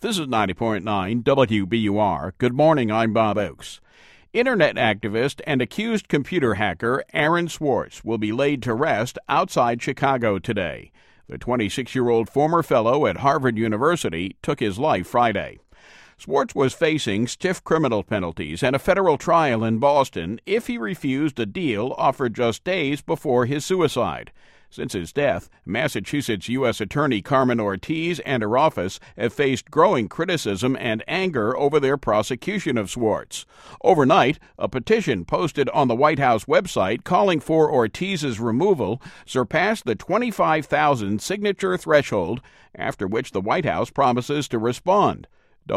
This is 90.9 WBUR. Good morning, I'm Bob Oakes. Internet activist and accused computer hacker Aaron Swartz will be laid to rest outside Chicago today. The 26-year-old former fellow at Harvard University took his life Friday. Swartz was facing stiff criminal penalties and a federal trial in Boston if he refused a deal offered just days before his suicide. Since his death, Massachusetts U.S. Attorney Carmen Ortiz and her office have faced growing criticism and anger over their prosecution of Swartz. Overnight, a petition posted on the White House website calling for Ortiz's removal surpassed the 25,000 signature threshold, after which the White House promises to respond.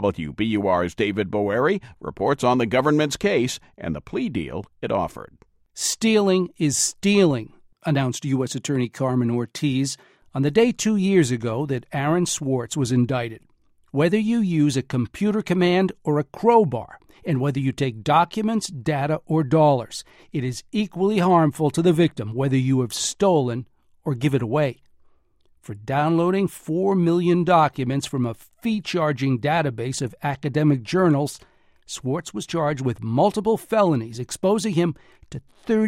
WBUR's David Boeri reports on the government's case and the plea deal it offered. Stealing is stealing, announced U.S. Attorney Carmen Ortiz on the day 2 years ago that Aaron Swartz was indicted. Whether you use a computer command or a crowbar, and whether you take documents, data, or dollars, it is equally harmful to the victim whether you have stolen or give it away. For downloading 4 million documents from a fee-charging database of academic journals, Swartz was charged with multiple felonies, exposing him to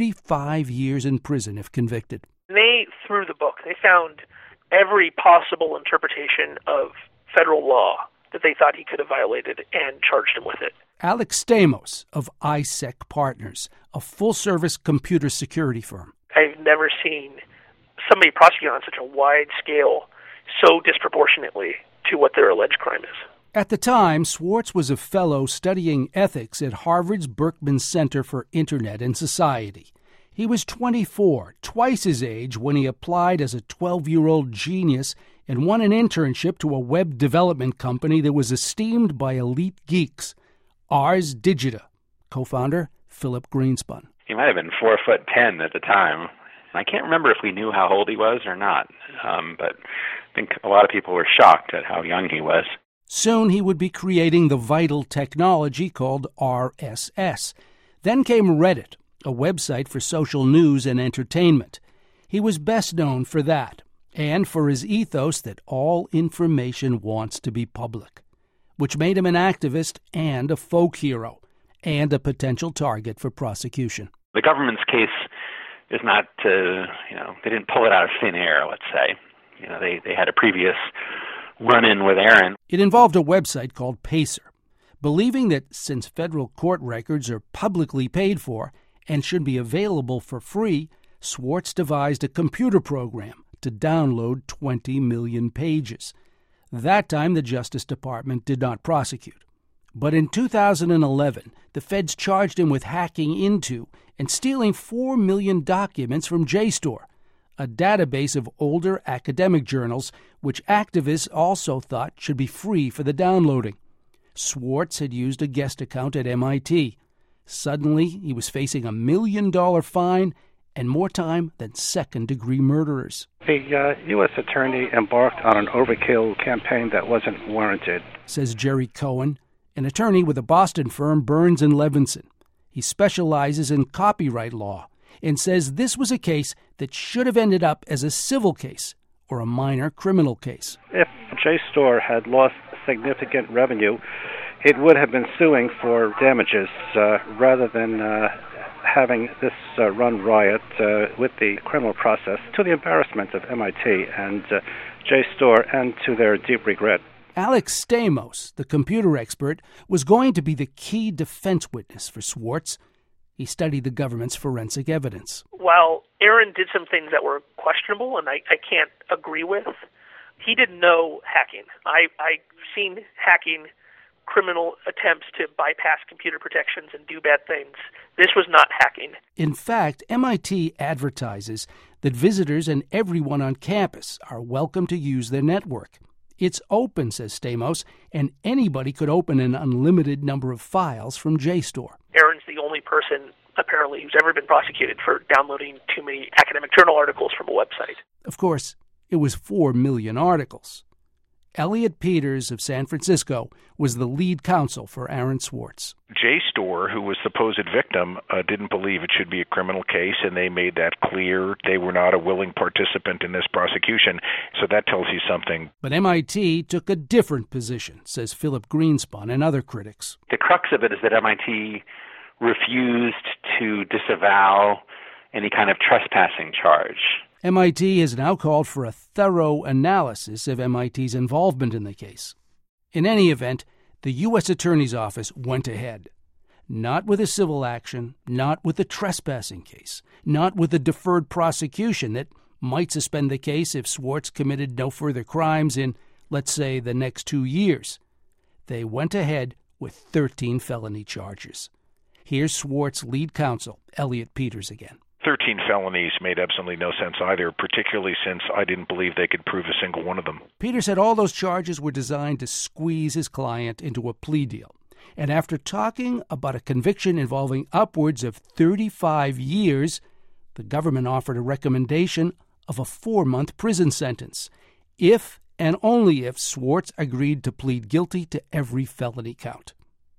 35 years in prison if convicted. They threw the book. They found every possible interpretation of federal law that they thought he could have violated and charged him with it. Alex Stamos of ISEC Partners, a full-service computer security firm. I've never seen somebody prosecuted on such a wide scale so disproportionately to what their alleged crime is. At the time, Swartz was a fellow studying ethics at Harvard's Berkman Center for Internet and Society. He was 24, twice his age, when he applied as a 12-year-old genius and won an internship to a web development company that was esteemed by elite geeks, Ars Digita. Co-founder, Philip Greenspun. He might have been 4'10" at the time. I can't remember if we knew how old he was or not, but I think a lot of people were shocked at how young he was. Soon he would be creating the vital technology called RSS. Then came Reddit, a website for social news and entertainment. He was best known for that, and for his ethos that all information wants to be public, which made him an activist and a folk hero, and a potential target for prosecution. The government's case is not, they didn't pull it out of thin air, let's say. They had a previous run-in with Aaron. It involved a website called Pacer. Believing that since federal court records are publicly paid for and should be available for free, Swartz devised a computer program to download 20 million pages. That time, the Justice Department did not prosecute. But in 2011, the feds charged him with hacking into and stealing 4 million documents from JSTOR, a database of older academic journals which activists also thought should be free for the downloading. Swartz had used a guest account at MIT. Suddenly, he was facing a $1 million fine and more time than second-degree murderers. The U.S. attorney embarked on an overkill campaign that wasn't warranted, says Jerry Cohen, an attorney with the Boston firm Burns & Levinson. He specializes in copyright law and says this was a case that should have ended up as a civil case or a minor criminal case. If JSTOR had lost significant revenue, it would have been suing for damages rather than having this run riot with the criminal process, to the embarrassment of MIT and JSTOR and to their deep regret. Alex Stamos, the computer expert, was going to be the key defense witness for Swartz. He studied the government's forensic evidence. While Aaron did some things that were questionable and I can't agree with, he didn't know hacking. I've seen hacking, criminal attempts to bypass computer protections and do bad things. This was not hacking. In fact, MIT advertises that visitors and everyone on campus are welcome to use their network. It's open, says Stamos, and anybody could open an unlimited number of files from JSTOR. Aaron's the only person, apparently, who's ever been prosecuted for downloading too many academic journal articles from a website. Of course, it was 4 million articles. Elliot Peters of San Francisco was the lead counsel for Aaron Swartz. JSTOR, who was the supposed victim, didn't believe it should be a criminal case, and they made that clear. They were not a willing participant in this prosecution, so that tells you something. But MIT took a different position, says Philip Greenspun and other critics. The crux of it is that MIT refused to disavow any kind of trespassing charge. MIT has now called for a thorough analysis of MIT's involvement in the case. In any event, the U.S. Attorney's Office went ahead. Not with a civil action, not with a trespassing case, not with a deferred prosecution that might suspend the case if Swartz committed no further crimes in, let's say, the next 2 years. They went ahead with 13 felony charges. Here's Swartz's lead counsel, Elliot Peters, again. 13 felonies made absolutely no sense either, particularly since I didn't believe they could prove a single one of them. Peters said all those charges were designed to squeeze his client into a plea deal. And after talking about a conviction involving upwards of 35 years, the government offered a recommendation of a 4-month prison sentence, if and only if Swartz agreed to plead guilty to every felony count.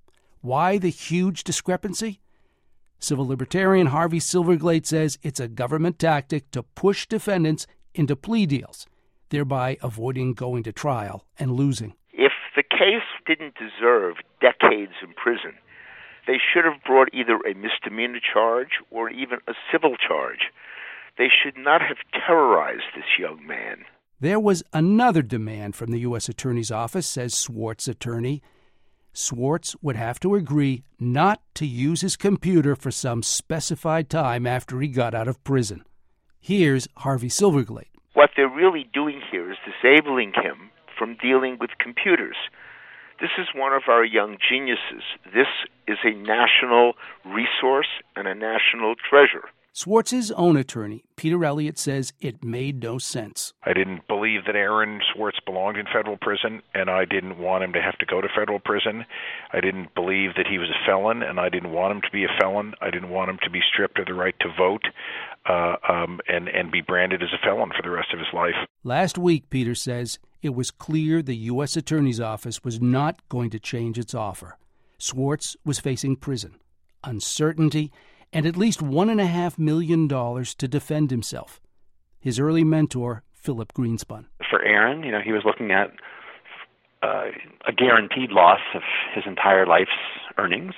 Why the huge discrepancy? Civil libertarian Harvey Silverglate says it's a government tactic to push defendants into plea deals, thereby avoiding going to trial and losing. If the case didn't deserve decades in prison, they should have brought either a misdemeanor charge or even a civil charge. They should not have terrorized this young man. There was another demand from the U.S. Attorney's Office, says Swartz's attorney. Swartz would have to agree not to use his computer for some specified time after he got out of prison. Here's Harvey Silverglate. What they're really doing here is disabling him from dealing with computers. This is one of our young geniuses. This is a national resource and a national treasure. Swartz's own attorney, Peter Elliott, says it made no sense. I didn't believe that Aaron Swartz belonged in federal prison, and I didn't want him to have to go to federal prison. I didn't believe that he was a felon, and I didn't want him to be a felon. I didn't want him to be stripped of the right to vote and be branded as a felon for the rest of his life. Last week, Peter says, it was clear the U.S. Attorney's Office was not going to change its offer. Swartz was facing prison, uncertainty, and at least $1.5 million to defend himself. His early mentor, Philip Greenspun. For Aaron, he was looking at a guaranteed loss of his entire life's earnings,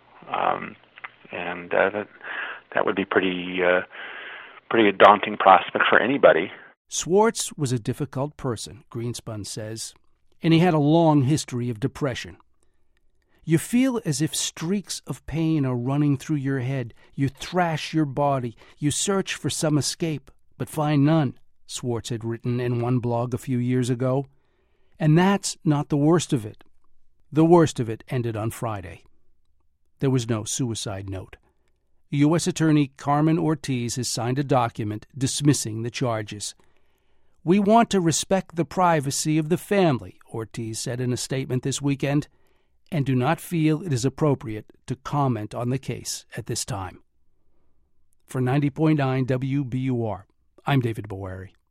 and that would be pretty a daunting prospect for anybody. Swartz was a difficult person, Greenspun says, and he had a long history of depression. You feel as if streaks of pain are running through your head. You thrash your body. You search for some escape, but find none, Swartz had written in one blog a few years ago. And that's not the worst of it. The worst of it ended on Friday. There was no suicide note. U.S. Attorney Carmen Ortiz has signed a document dismissing the charges. We want to respect the privacy of the family, Ortiz said in a statement this weekend, and do not feel it is appropriate to comment on the case at this time. For 90.9 WBUR, I'm David Boeri.